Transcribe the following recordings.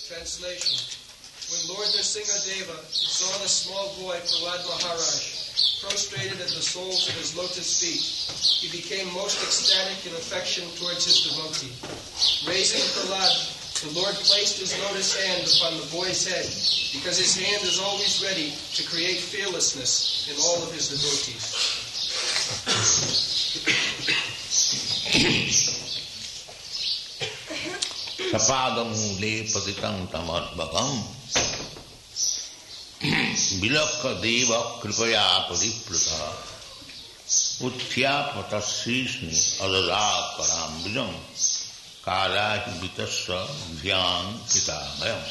Translation. When Lord Nrsingadeva saw the small boy Prahlad Maharaj prostrated at the soles of his lotus feet, he became most ecstatic in affection towards his devotee. Raising Prahlad, the Lord placed his lotus hand upon the boy's head, because his hand is always ready to create fearlessness in all of his devotees. Sapadamule patitam tamadbhagam vilakha deva kripaya pariprata utthya patasrisni adada karambijam kalahi vitasya dhyan pitamayam.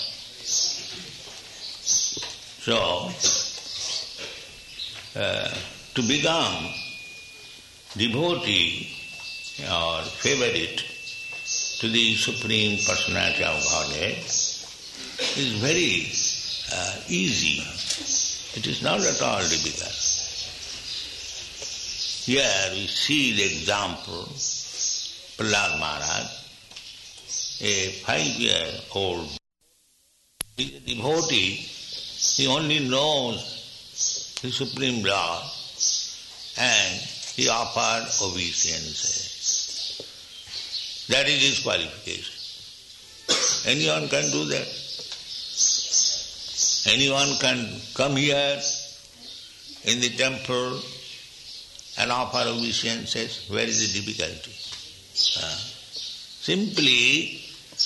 So, to become devotee or favorite to the Supreme Personality of Godhead is very easy. It is not at all difficult. Here we see the example, Prahlad Maharaj, a 5-year-old devotee, he only knows the Supreme Lord and he offered obeisance. That is his qualification. Anyone can do that. Anyone can come here in the temple and offer obeisances. Where is the difficulty? Simply,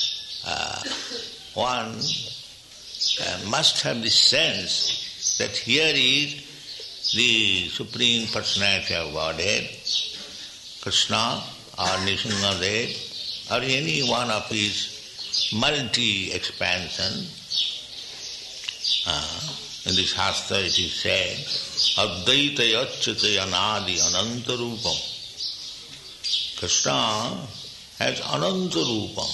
one must have the sense that here is the Supreme Personality of Godhead, Krishna or Nrsingadev, or any one of his multi-expansion. In this Shastra it is said, Advaita Yachyate Anadi Ananta Rupam. Krishna has Ananta Rupam.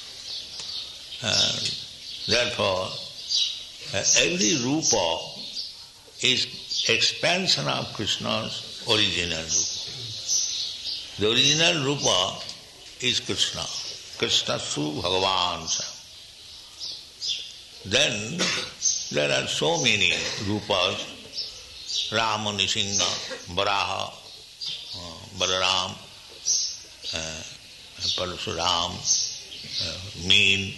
Therefore, every Rupa is expansion of Krishna's original Rupa. The original Rupa is Krishna. Krishna Su Bhagavan Sam. Then there are so many Rupas, Rama, Nrsinga, Varaha, Balaram, Parasuram, Mean,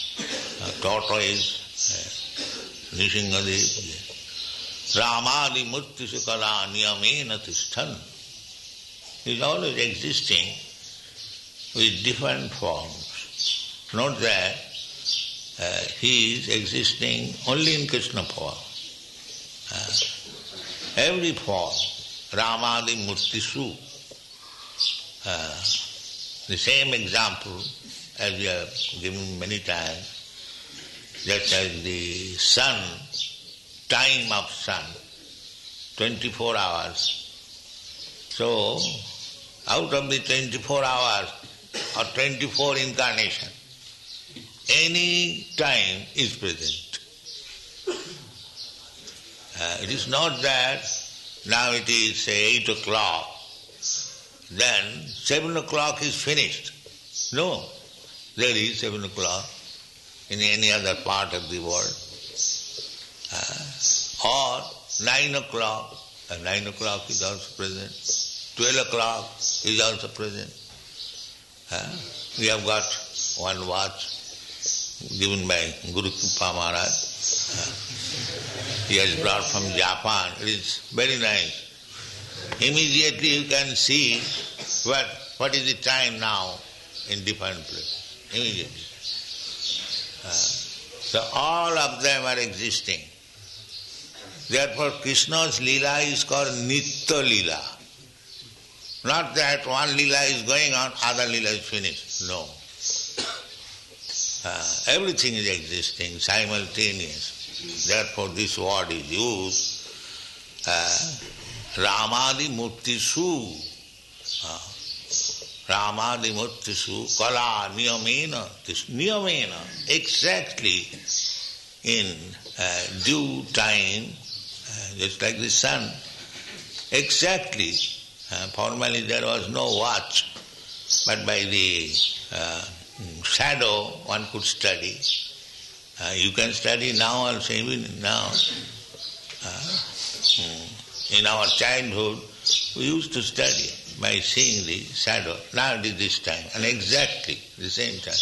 Tortoise, Nrsingadev. Ramadi Murti Sukala Niyamena Tishthan. He is always existing with different forms. Not that he is existing only in Krishna form. Every form, Ramadi Murtisu. The same example as we have given many times, that as the sun, time of sun, 24 hours. So, out of the 24 hours or 24 incarnation, any time is present. It is not that now it is say 8 o'clock, then 7 o'clock is finished. No, there is 7 o'clock in any other part of the world. Or 9 o'clock, and 9 o'clock is also present. 12 o'clock is also present. We have got one watch given by Guru Kripa Maharaj. He has brought from Japan. It is very nice. Immediately you can see what is the time now in different places. Immediately. So all of them are existing. Therefore Krishna's Leela is called Nitya Leela. Not that one Leela is going on, other Leela is finished. No. Everything is existing simultaneous. Therefore this word is used, Ramadi Murtisu. Ramadi Murtisu, Kala Niyamena. This Niyamena, exactly in due time, just like the sun. Exactly. Formerly there was no watch, but by the shadow one could study. You can study now also, even now. In our childhood, we used to study by seeing the shadow. Now it is this time, and exactly the same time.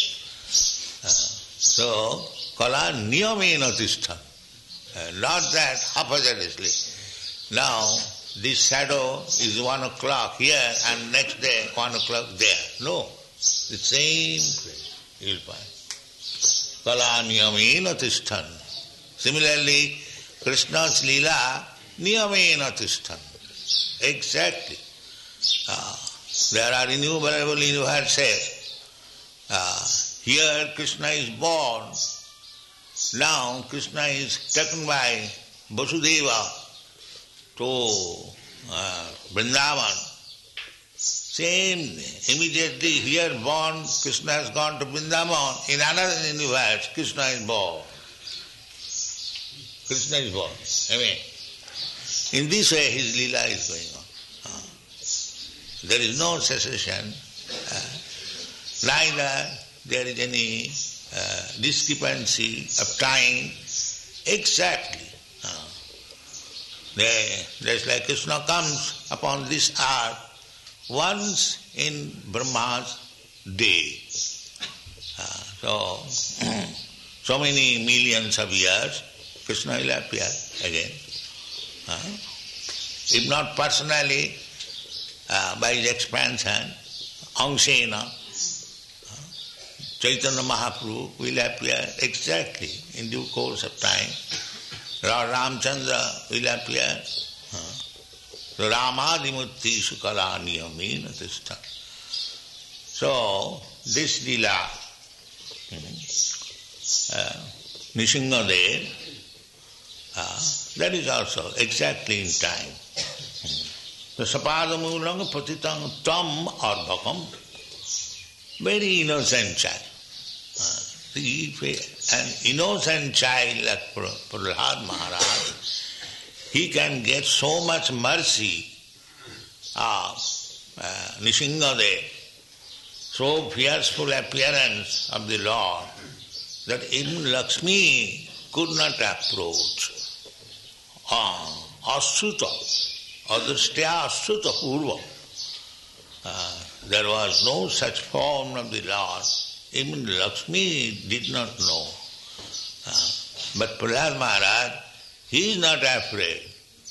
So, kala niyamena tishta. Not that haphazardly. Now, this shadow is 1 o'clock here and next day 1 o'clock there. No, the same place you will find. Kala niyamena tishtan. Similarly, Krishna's Leela niyamena tishtan. Exactly. There are innumerable universes. Here Krishna is born. Now Krishna is taken by Vasudeva to Vrindavan. Same, immediately here born, Krishna has gone to Vrindavan. In another universe, Krishna is born. Krishna is born. In this way his Leela is going on. There is no cessation, neither there is any discrepancy of time. Exactly. Just like Krishna comes upon this earth once in Brahma's day. So many millions of years, Krishna will appear again. If not personally, by his expansion, Angshena, Chaitanya Mahaprabhu will appear exactly in due course of time. Ramchandra will appear. So Ramadimurti Sukala Niyamena Tishta. So this Leela, Nishingadev, that is also exactly in time. The Sapadamulang Patitang Tam Ardhakam, very innocent child. An innocent child like Prahlad Maharaj, he can get so much mercy of Nishingadev, so fearful appearance of the Lord, that even Lakshmi could not approach. Asuta, Adristya Asuta Purva. There was no such form of the Lord. Even Lakshmi did not know. But Prahlad Maharaj, he is not afraid.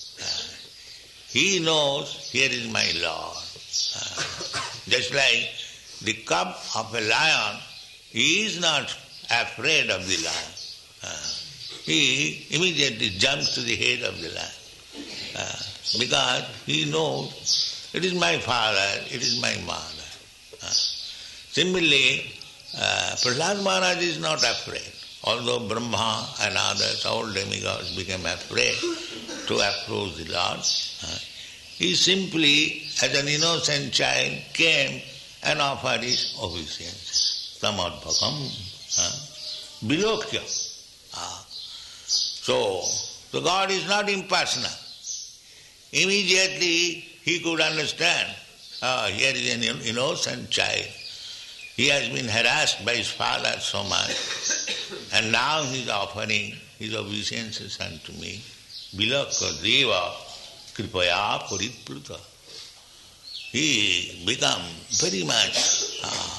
He knows, here is my Lord. Just like the cub of a lion, he is not afraid of the lion. He immediately jumps to the head of the lion. Because he knows, it is my father, it is my mother. Similarly, Prahlad Maharaj is not afraid. Although Brahma and others, all demigods became afraid to approach the Lord, he simply, as an innocent child, came and offered his obeisance. Samadbhakam, Bilokya. So, the God is not impersonal. Immediately he could understand, here is an innocent child. He has been harassed by his father so much, and now he is offering his obeisances unto me. Bilakya deva kripaya paripluta. He become very much,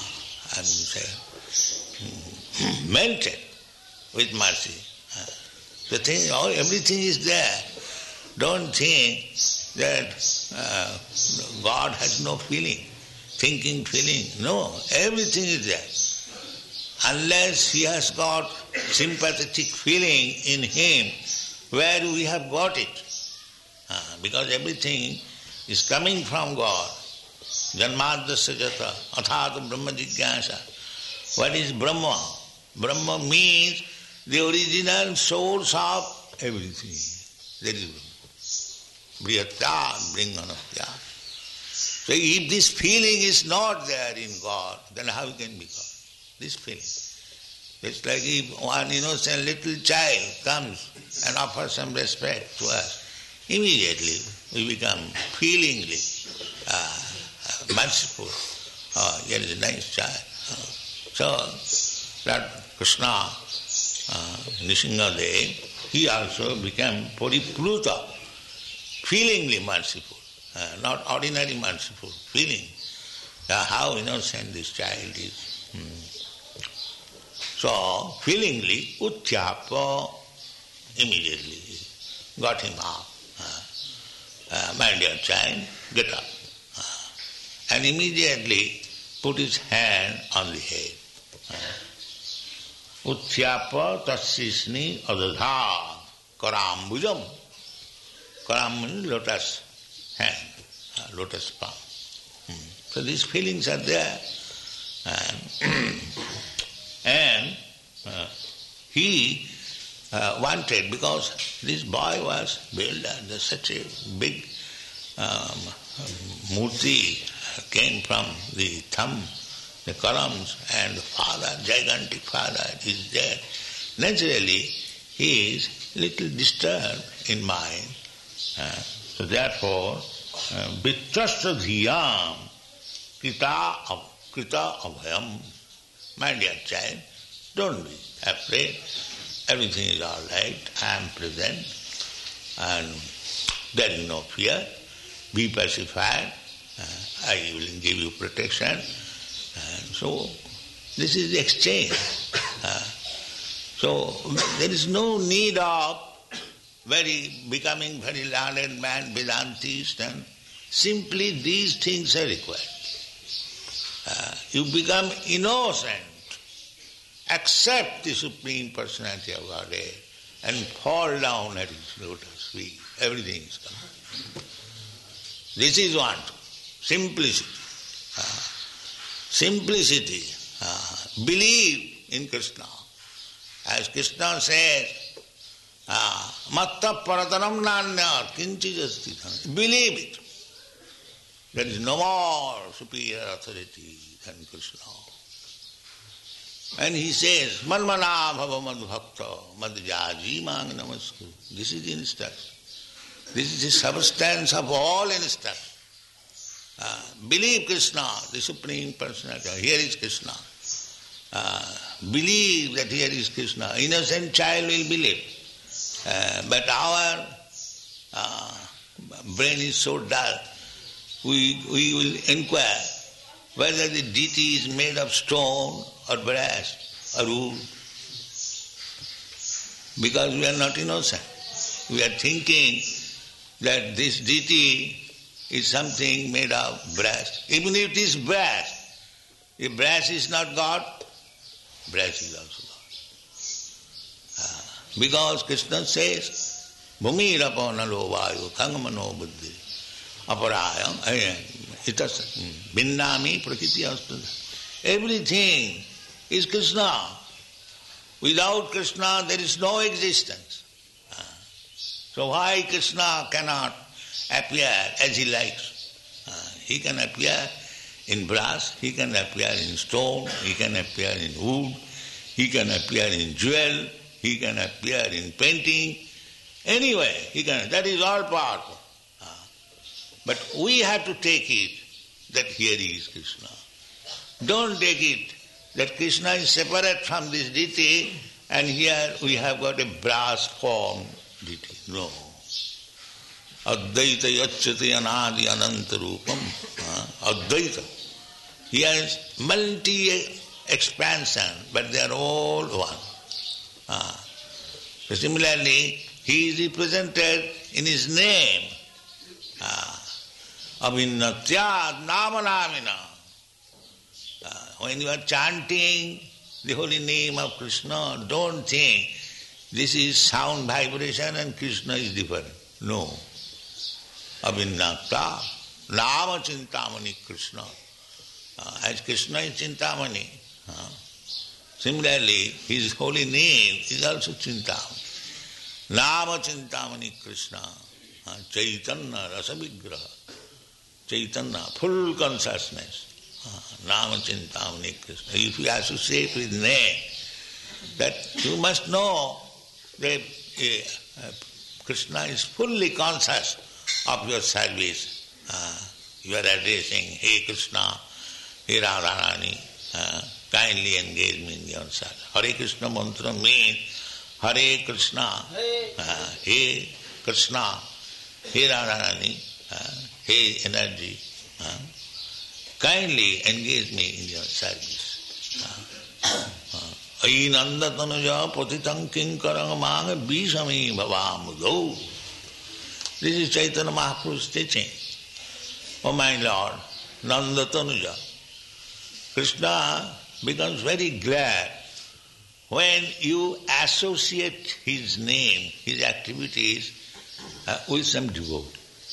melted with mercy. The thing, everything is there. Don't think that God has no feeling. Thinking, feeling. No, everything is there. Unless he has got sympathetic feeling in him, where we have got it. Because everything is coming from God. Janmadasya jata, athata brahma jigyasa. What is Brahma? Brahma means the original source of everything. That is Brihata, Bringanatya. So if this feeling is not there in God, then how can be God? This feeling. It's like if one innocent little child comes and offers some respect to us, immediately we become feelingly merciful. Here is a nice child. So that Krishna Nrsingadev, he also became paripluta, feelingly merciful, not ordinary merciful, feeling. How innocent this child is. So, feelingly, Utthapa immediately got him up. My dear child, get up. And immediately put his hand on the head. Utthapa tassisni adadha karambujam. Karam means lotus hand, lotus palm. So these feelings are there. And he wanted, because this boy was built under such a big murti came from the thumb, the columns, and the father, gigantic father, is there. Naturally, he is little disturbed in mind. So therefore, vitrasya dhyam krita abhayam. My dear child, don't be afraid. Everything is all right. I am present, and there is no fear. Be pacified. I will give you protection. And so, this is the exchange. So, there is no need of becoming very learned man, Vedantist, and simply these things are required. You become innocent, accept the Supreme Personality of Godhead, and fall down at His lotus feet. Everything is complete. This is one. Simplicity. Simplicity. Believe in Krishna. As Krishna says, Matta paratanam nanya kinchijasti. Believe it. There is no more superior authority than Krishna. And he says, Manmana bhava madbhakta madhyaji mang namasku. This is the instruction. This is the substance of all instruction. Believe Krishna, the Supreme Personality. Here is Krishna. Believe that here is Krishna. Innocent child will believe. But our brain is so dull. We will inquire whether the deity is made of stone or brass or wood. Because we are not innocent. We are thinking that this deity is something made of brass. Even if it is brass, if brass is not God, brass is also God. Because Krishna says, Bhumi rapanalo vayu kangamano buddhi aparayam itas binnami prakriti astu. Everything is Krishna. Without Krishna there is no existence. So why Krishna cannot appear as he likes? He can appear in brass, he can appear in stone, he can appear in wood, he can appear in jewel, he can appear in painting. Anyway, he can. That is all powerful. But we have to take it that here is Krishna. Don't take it that Krishna is separate from this deity and here we have got a brass form deity. No. Advaita yachyate anadi ananta rupam. Advaita. Here is multi-expansion, but they are all one. So similarly, he is represented in his name. Abhinnatyad namanamina. When you are chanting the holy name of Krishna, don't think this is sound vibration and Krishna is different. No. Abhinnatyad nama chintamani Krishna. As Krishna is Chintamani, similarly his holy name is also Chintamani. Nama Chintamani Krishna. Chaitanya Rasavigraha. Chaitanya, full consciousness. Nama Chintamani Krishna. If you associate with name, that you must know that Krishna is fully conscious of your service. You are addressing, Hey Krishna, Hey Radharani, kindly engage me in your service. Hare Krishna mantra means Hare Krishna, He Krishna, He Radharani, He energy. Kindly engage me in your service. Ayi nanda tanuja patitam kinkarang maha bishami bhavamudo. This is Chaitanya Mahaprabhu's teaching. Oh my Lord, Nanda Tanuja. Krishna becomes very glad when you associate his name, his activities with some devotee.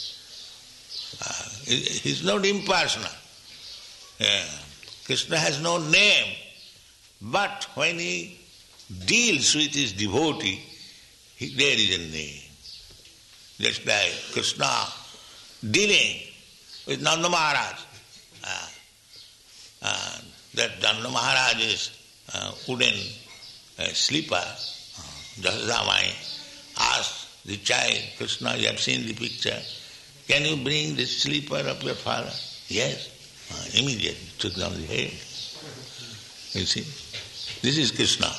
He's not impersonal. Krishna has no name, but when he deals with his devotee, there is a name. Just like Krishna dealing with Nanda Maharaj. That Nanda Maharaj's wooden slipper, Jasodamai asked the child, Krishna, you have seen the picture, can you bring the slipper of your father? Yes. Immediately took down the head. You see, this is Krishna.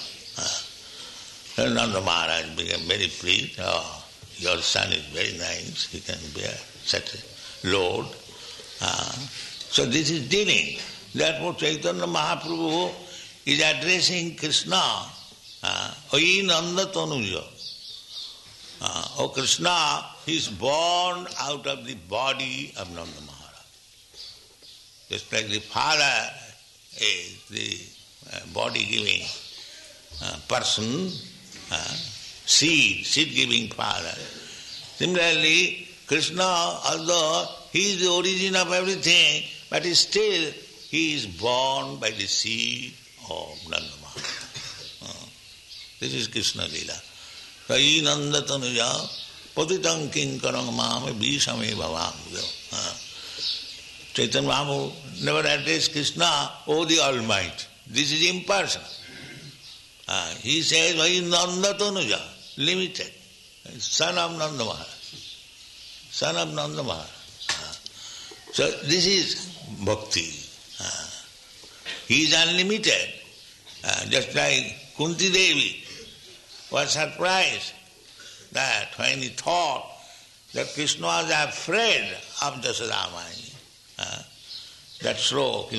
Nanda Maharaj became very pleased. Oh, your son is very nice, he can bear such a load. So this is dealing. Therefore Chaitanya Mahaprabhu is addressing Krishna. Ayi Nanda Tanuja. Oh Krishna, he is born out of the body of Nanda Maharaj. Just like the father is the body-giving person, seed-giving father. Similarly, Krishna, although he is the origin of everything, but still he is born by the seed of Nanda Maharaj. This is Krishna Lila. Kai Nanda Tanuja Patitam Kinkarang Mame Bishame Bhavam. Chaitanya Mahaprabhu never addressed Krishna, oh the Almighty. This is impersonal. He says, Kai Nanda Tanuja, limited. Son of Nanda Maharaj. Son of Nanda Maharaj. So this is bhakti. He is unlimited. Just like Kunti Devi was surprised that when he thought that Krishna was afraid of Jasodamai, that stroke,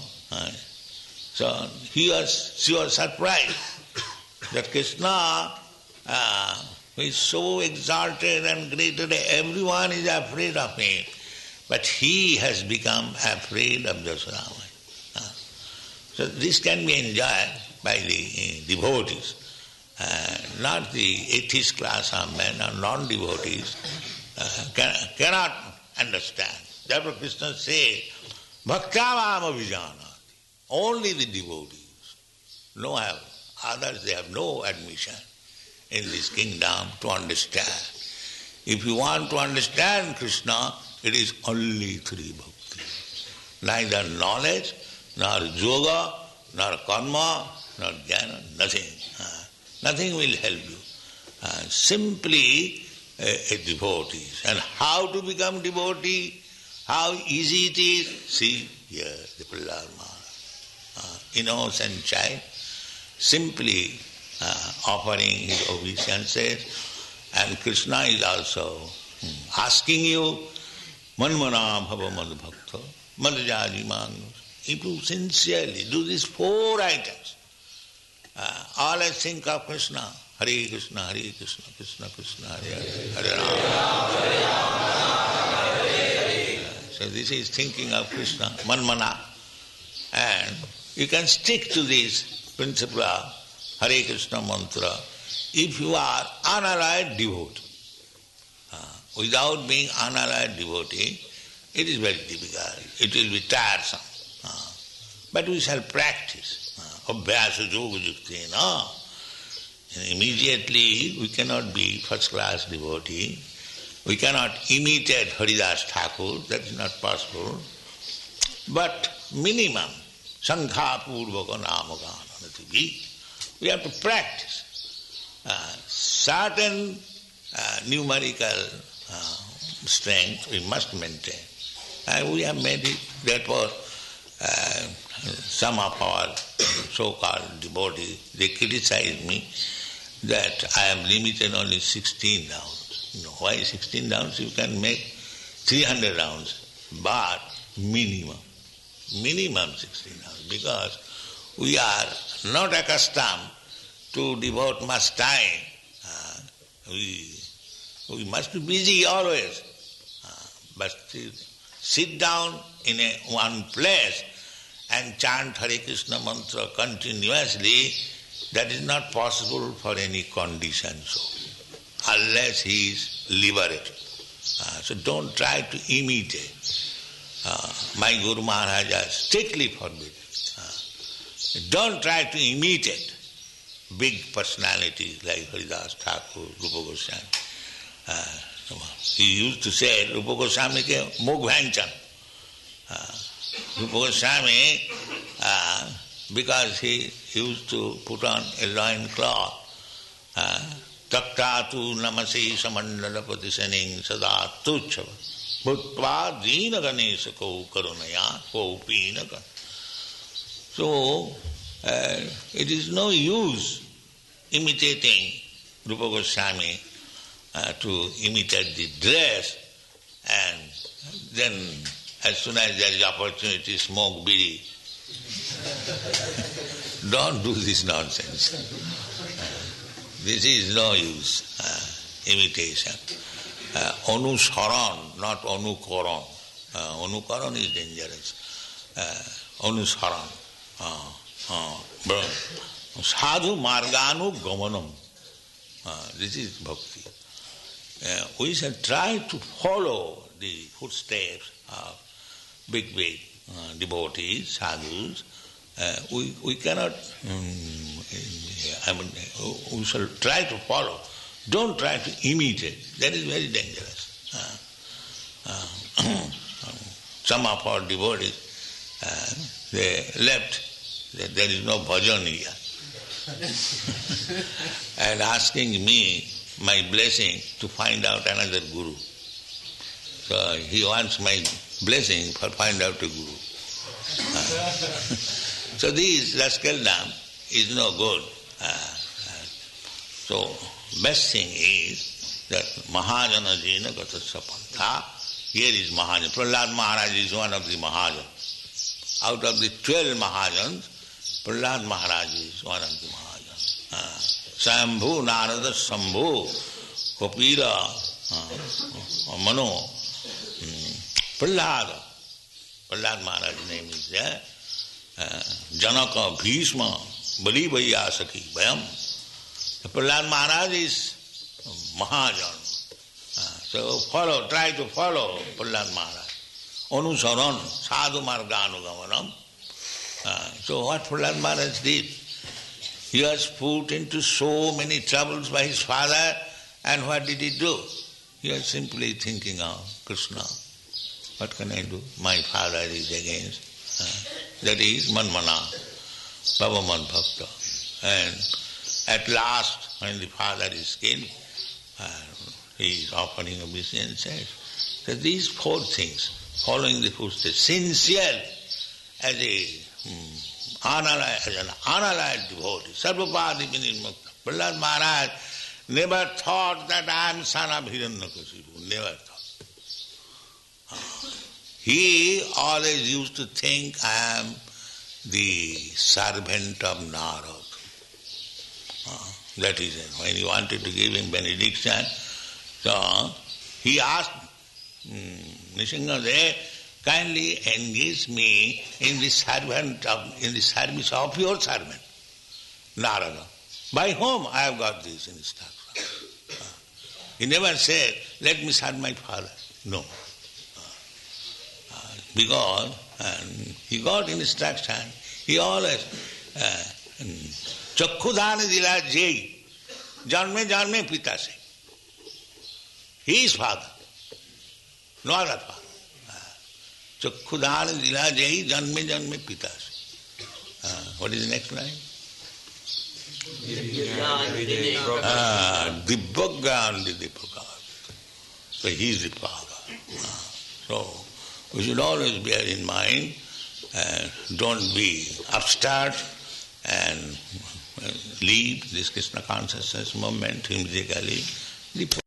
So she was surprised that Krishna is so exalted and great that everyone is afraid of him. But he has become afraid of Jasodamai. So this can be enjoyed by the devotees. Not the atheist class of men or non-devotees cannot understand. Therefore Krishna says, Bhaktavam avijana. Only the devotees. No others, they have no admission in this kingdom to understand. If you want to understand Krishna, it is only through bhakti. Neither knowledge, nor yoga, nor karma, nor jnana, nothing. Nothing will help you. Simply a devotee. And how to become devotee? How easy it is? See here, the Prahlad Maharaj. Innocent child, simply offering his obeisances, and Krishna is also asking you, Manmana bhava madbhakta, madjaji manus. If you sincerely do these 4 items, always think of Krishna, Hare Krishna, Hare Krishna, Krishna Krishna, Hare Hare, Hare Rama. So this is thinking of Krishna, Manmana. And you can stick to this principle of Hare Krishna mantra if you are unallied devotee. Without being unallied devotee, it is very difficult. It will be tiresome. But we shall practice. Abhyasa yoga yuktena. Immediately we cannot be first-class devotee. We cannot imitate Haridas Thakur. That is not possible. But minimum, sankha purvaka namagana. We have to practice. Certain numerical strength we must maintain. And we have made it. Therefore, some of our so-called devotees, they criticize me that I am limited only 16 rounds. Why 16 rounds? You can make 300 rounds, but minimum 16 rounds, because we are not accustomed to devote much time. We must be busy always. But sit down in one place and chant Hare Krishna mantra continuously, that is not possible for any conditioned soul, unless he is liberated. So don't try to imitate. My Guru Maharaj has strictly forbidden. Don't try to imitate big personalities like Haridas Thakur, Rupa Goswami. He used to say, Rupa Goswami ke mukh bhanchan. Rupa Goswami, because he used to put on a loin cloth, taktatu namasi samandalapati saning sada tuchava bhutva dina ganesha ko karunaya ko pinaka. So, it is no use imitating Rupa Goswami to imitate the dress, and then as soon as there is opportunity, smoke bidi. Don't do this nonsense. This is no use, imitation. Anusaran, not anukaran. Anukaran is dangerous. Anusaran. Sadhu marganu gamanam. This is bhakti. We shall try to follow the footsteps of big devotees, sadhus. We cannot, we shall try to follow. Don't try to imitate. That is very dangerous. Some of our devotees, they left. There is no bhajan here. And asking me my blessing to find out another guru. So he wants my blessing for find out a guru. So this rascaldom is no good. So best thing is that Mahajana Jena Gatasya Pantha. Here is Mahajana. Prahlad Maharaj is one of the Mahajans. Out of the 12 Mahajans, Prahlad Maharaj is one of the Mahajans. Sambhu, Narada, Sambhu, Kapila, Mano, Prahlad Maharaj's name is there. Janaka, Bhishma, Bali Vaiyasaki, Bayam. Prahlad Maharaj is Mahajan. So try to follow Prahlad Maharaj. Anusaran, sadhu marganugamanam. So what Prahlad Maharaj did? He was put into so many troubles by his father, and what did he do? He was simply thinking of Krishna. What can I do? My father is against. That is Manmana, Bhavaman Bhakta. And at last, when the father is killed, he is offering obeisance. So these 4 things, following the footsteps, sincere as an unallied devotee, Sarvapadi Vinirmukta. Prahlad Maharaj never thought that I am son of Hiranyakasipu, never thought. He always used to think I am the servant of Narad. That is it. When he wanted to give him benediction, so he asked Nrsimhadev, kindly engage me in the service of your servant, Narada. By whom I have got this instruction. He never said, let me serve my father. No. Because he got instruction, he always Chakkudhana dila jai, janme pita se. He is father, no other father. Chakkudhana dila jai, janme pita se. What is the next line? Dibbagyan Didipakar. So he is the father. So we should always bear in mind don't be upstart and leave this Krishna consciousness movement immediately. The